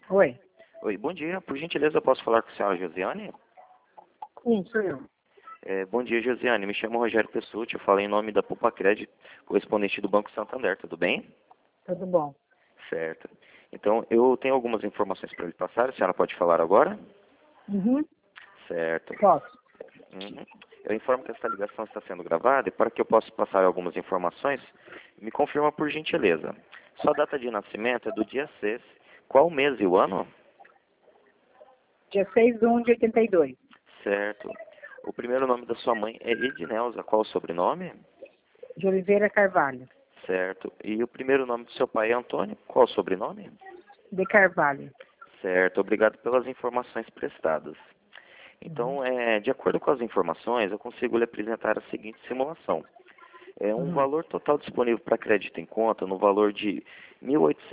Oi. Oi, bom dia. Por gentileza, eu posso falar com a senhora Josiane? Sim, sou eu. Bom dia, Josiane. Me chamo Rogério Pessutti. Eu falo em nome da Poupa Crédito, correspondente do Banco Santander. Tudo bem? Tudo bom? Certo. Então, eu tenho algumas informações para lhe passar. A senhora pode falar agora? Uhum. Certo. Posso? Uhum. Eu informo que esta ligação está sendo gravada e para que eu possa passar algumas informações, me confirma por gentileza. Sua data de nascimento é do dia 6. Qual o mês e o ano? Dia 6/1 de 82. Certo. O primeiro nome da sua mãe é Ednelza. Qual o sobrenome? De Oliveira Carvalho. Certo. E o primeiro nome do seu pai é Antônio. Qual o sobrenome? De Carvalho. Certo. Obrigado pelas informações prestadas. Então, de acordo com as informações, eu consigo lhe apresentar a seguinte simulação. É um Uhum. valor total disponível para crédito em conta no valor de R$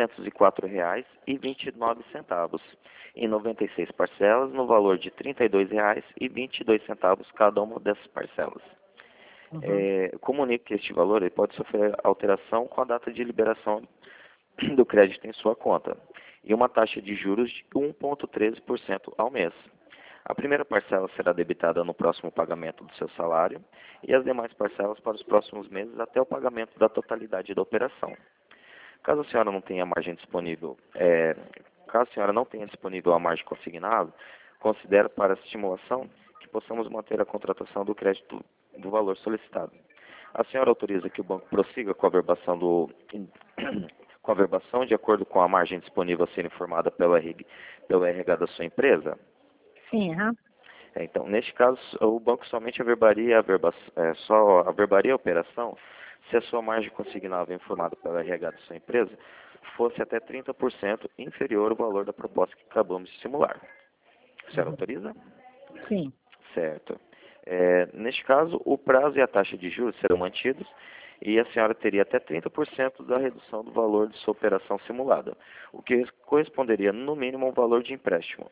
1.804,29, em 96 parcelas, no valor de R$ 32,22 cada uma dessas parcelas. Uhum. Comunico que este valor ele pode sofrer alteração com a data de liberação do crédito em sua conta e uma taxa de juros de 1,13% ao mês. A primeira parcela será debitada no próximo pagamento do seu salário e as demais parcelas para os próximos meses até o pagamento da totalidade da operação. Caso a senhora não tenha margem disponível, caso a senhora não tenha disponível a margem consignada, considero para a estimulação que possamos manter a contratação do crédito do valor solicitado. A senhora autoriza que o banco prossiga com a verbação com a verbação de acordo com a margem disponível a ser informada pelo RH da sua empresa? Sim, aham. Então, neste caso, o banco somente averbaria só averbaria a operação se a sua margem consignável informada pela RH da sua empresa fosse até 30% inferior ao valor da proposta que acabamos de simular. A senhora autoriza? Sim. Certo. Neste caso, o prazo e a taxa de juros serão mantidos e a senhora teria até 30% da redução do valor de sua operação simulada, o que corresponderia, no mínimo, a um valor de empréstimo.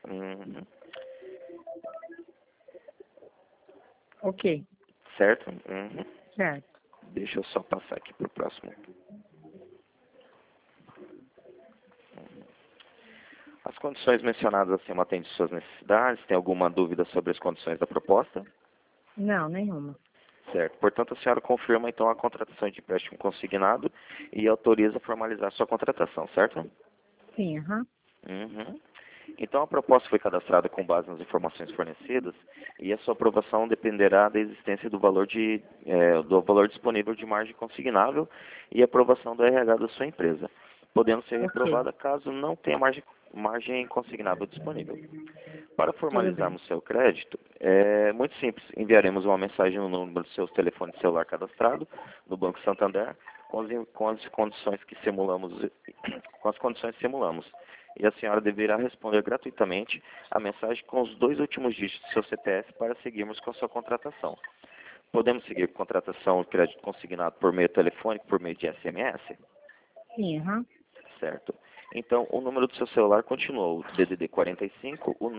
Ok. Certo? Uhum. Certo. Deixa eu só passar aqui para o próximo. As condições mencionadas acima atendem suas necessidades? Tem alguma dúvida sobre as condições da proposta? Não, nenhuma. Certo. Portanto, a senhora confirma, então, a contratação de empréstimo consignado e autoriza a formalizar sua contratação, certo? Sim, aham. Uhum. Então, a proposta foi cadastrada com base nas informações fornecidas e a sua aprovação dependerá da existência do valor disponível de margem consignável e aprovação do RH da sua empresa, podendo ser Ok. reprovada caso não tenha margem consignável disponível. Para Tudo bem. formalizarmos seu crédito, é muito simples. Enviaremos uma mensagem no número do seu telefone celular cadastrado no Banco Santander com as condições que simulamos, com as condições que simulamos. E a senhora deverá responder gratuitamente a mensagem com os 2 últimos dígitos do seu CPF para seguirmos com a sua contratação. Podemos seguir com contratação de crédito consignado por meio telefônico, por meio de SMS? Sim, aham. Certo. Então, o número do seu celular continuou, o DDD 45, o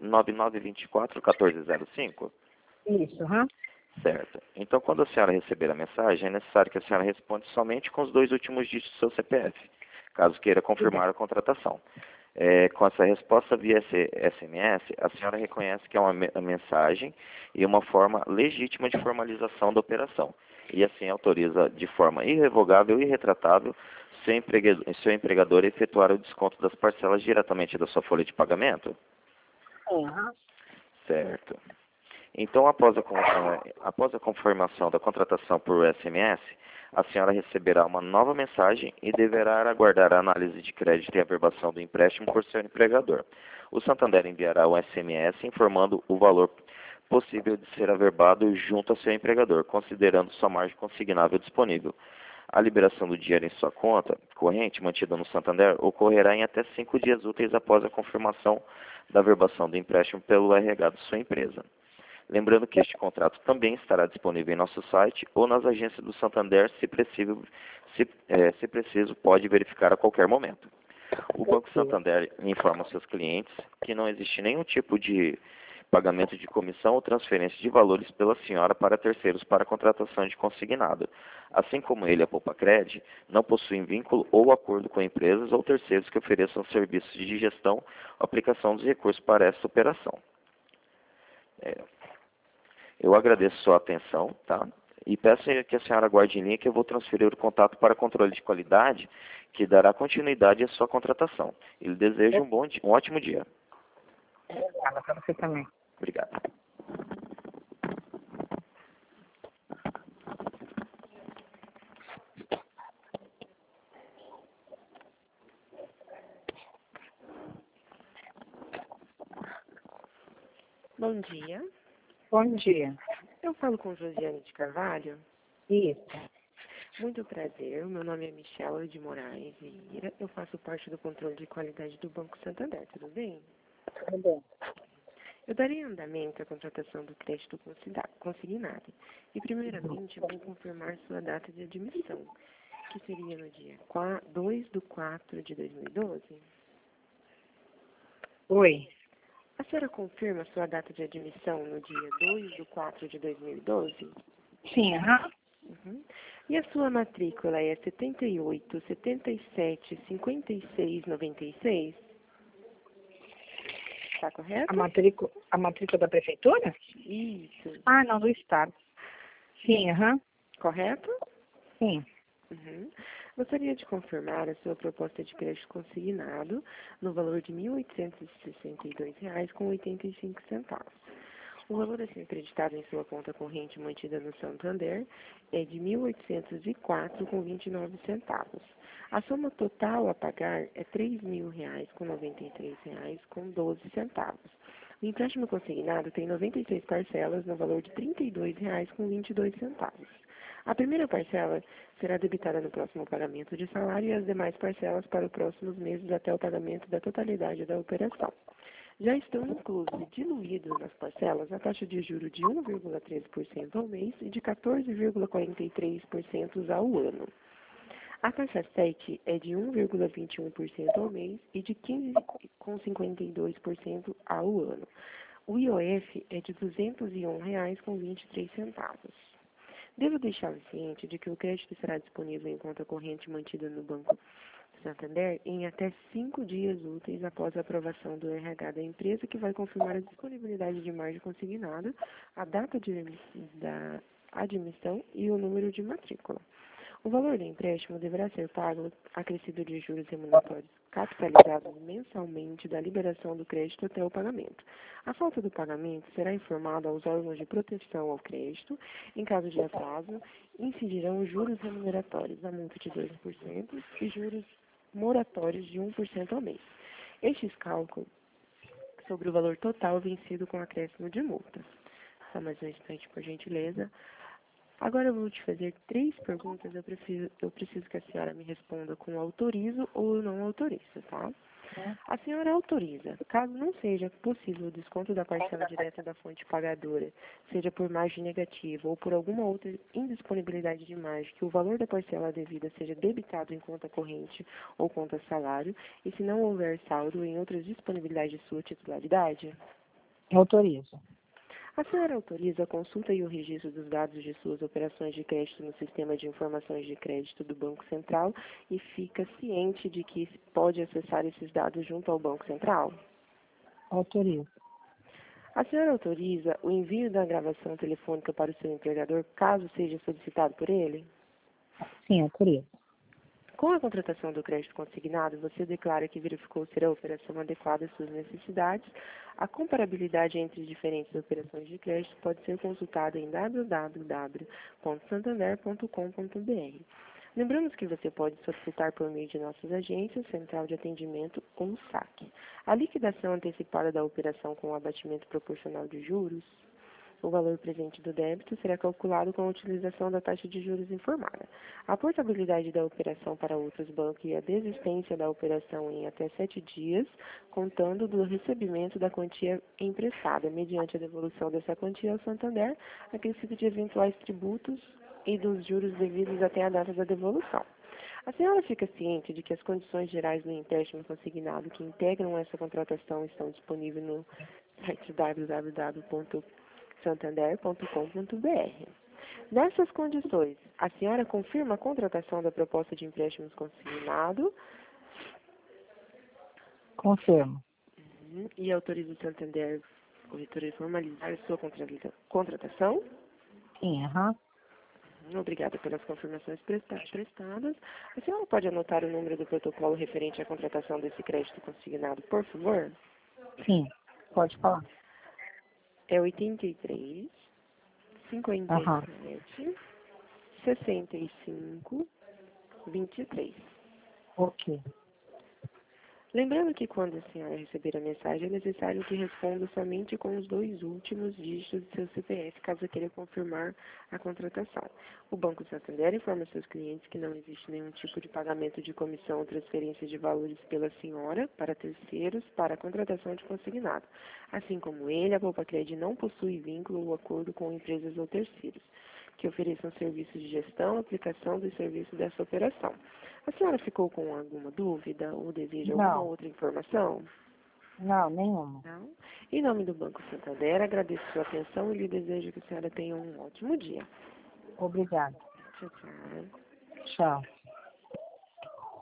99924-1405? Isso, aham. Certo. Então, quando a senhora receber a mensagem, é necessário que a senhora responda somente com os 2 últimos dígitos do seu CPF, caso queira Tudo bem. confirmar a contratação. Com essa resposta via SMS, a senhora reconhece que é uma mensagem e uma forma legítima de formalização da operação, e assim autoriza de forma irrevogável e irretratável seu empregador a efetuar o desconto das parcelas diretamente da sua folha de pagamento? Sim, aham. Certo. Então, após a confirmação da contratação por SMS, a senhora receberá uma nova mensagem e deverá aguardar a análise de crédito e averbação do empréstimo por seu empregador. O Santander enviará um SMS informando o valor possível de ser averbado junto ao seu empregador, considerando sua margem consignável disponível. A liberação do dinheiro em sua conta corrente, mantida no Santander, ocorrerá em até 5 dias úteis após a confirmação da averbação do empréstimo pelo RH de sua empresa. Lembrando que este contrato também estará disponível em nosso site ou nas agências do Santander, se preciso, pode verificar a qualquer momento. O Banco Ok. Santander informa aos seus clientes que não existe nenhum tipo de pagamento de comissão ou transferência de valores pela senhora para terceiros para contratação de consignado. Assim como ele, a Poupa-Cred, não possuem vínculo ou acordo com empresas ou terceiros que ofereçam serviços de gestão ou aplicação dos recursos para essa operação. Eu agradeço sua atenção, tá? E peço que a senhora aguarde em linha que eu vou transferir o contato para controle de qualidade, que dará continuidade à sua contratação. Ele deseja um ótimo dia. Obrigada para você também. Obrigado. Bom dia. Bom dia. Eu falo com Josiane de Carvalho. Isso. Muito prazer. Meu nome é Michela de Moraes Vieira. Eu faço parte do controle de qualidade do Banco Santander. Tudo bem? Tudo bem. Eu darei andamento à contratação do crédito consignado. E, primeiramente, eu vou confirmar sua data de admissão, que seria no dia 2/4/2012. Oi. A senhora confirma sua data de admissão no dia 2/4/2012? Sim, aham. Uhum. E a sua matrícula é 78, 77, 56, 96? Está correto? A matrícula da prefeitura? Isso. Ah, não, do estado. Sim, aham. Correto? Sim. Uhum. Gostaria de confirmar a sua proposta de crédito consignado no valor de R$ 1.862,85. O valor a ser acreditado em sua conta corrente mantida no Santander é de R$ 1.804,29. A soma total a pagar é R$ 3.093,93,12. O empréstimo consignado tem 96 parcelas no valor de R$ 32,22. A primeira parcela será debitada no próximo pagamento de salário e as demais parcelas para os próximos meses até o pagamento da totalidade da operação. Já estão inclusos e diluídos nas parcelas a taxa de juros de 1,13% ao mês e de 14,43% ao ano. A taxa 7 é de 1,21% ao mês e de 15,52% ao ano. O IOF é de R$ 201,23. Devo deixar ciente de que o crédito será disponível em conta corrente mantida no Banco Santander em até 5 dias úteis após a aprovação do RH da empresa, que vai confirmar a disponibilidade de margem consignada, a data da admissão e o número de matrícula. O valor do empréstimo deverá ser pago acrescido de juros remuneratórios capitalizados mensalmente da liberação do crédito até o pagamento. A falta do pagamento será informada aos órgãos de proteção ao crédito. Em caso de atraso, incidirão juros remuneratórios, a multa de 2% e juros moratórios de 1% ao mês. Estes cálculos sobre o valor total vencido com acréscimo de multa. Só mais um instante, por gentileza. Agora eu vou te fazer 3 perguntas. Eu preciso que a senhora me responda com autorizo ou não autorizo, tá? A senhora autoriza, caso não seja possível o desconto da parcela direta da fonte pagadora, seja por margem negativa ou por alguma outra indisponibilidade de margem, que o valor da parcela devida seja debitado em conta corrente ou conta salário, e se não houver saldo em outras disponibilidades de sua titularidade? Autorizo. A senhora autoriza a consulta e o registro dos dados de suas operações de crédito no Sistema de Informações de Crédito do Banco Central e fica ciente de que pode acessar esses dados junto ao Banco Central? Autorizo. A senhora autoriza o envio da gravação telefônica para o seu empregador, caso seja solicitado por ele? Sim, autorizo. Com a contratação do crédito consignado, você declara que verificou ser a operação adequada às suas necessidades. A comparabilidade entre diferentes operações de crédito pode ser consultada em www.santander.com.br. Lembramos que você pode solicitar por meio de nossas agências, Central de Atendimento ou SAC. A liquidação antecipada da operação com o abatimento proporcional de juros, o valor presente do débito será calculado com a utilização da taxa de juros informada. A portabilidade da operação para outros bancos e a desistência da operação em até 7 dias, contando do recebimento da quantia emprestada, mediante a devolução dessa quantia ao Santander, acrescido de eventuais tributos e dos juros devidos até a data da devolução. A senhora fica ciente de que as condições gerais do empréstimo consignado que integram essa contratação estão disponíveis no site www.santander.com.br. Nessas condições, a senhora confirma a contratação da proposta de empréstimos consignado Confirmo. e autoriza o Santander Corretora a formalizar a sua contratação? Sim, aham. Obrigada pelas confirmações prestadas. A senhora pode anotar o número do protocolo referente à contratação desse crédito consignado, por favor? Sim, pode falar. É 83 Aham. 57 65 23. Ok. Lembrando que quando a senhora receber a mensagem, é necessário que responda somente com os 2 últimos dígitos do seu CPF, caso queira confirmar a contratação. O Banco Santander informa seus clientes que não existe nenhum tipo de pagamento de comissão ou transferência de valores pela senhora para terceiros para a contratação de consignado. Assim como ele, a Poupa Cred não possui vínculo ou acordo com empresas ou terceiros que ofereçam serviços de gestão, aplicação dos serviços dessa operação. A senhora ficou com alguma dúvida ou deseja alguma Não. outra informação? Não, nenhuma. Não? Em nome do Banco Santander, agradeço sua atenção e lhe desejo que a senhora tenha um ótimo dia. Obrigada. Tchau, tchau. Tchau.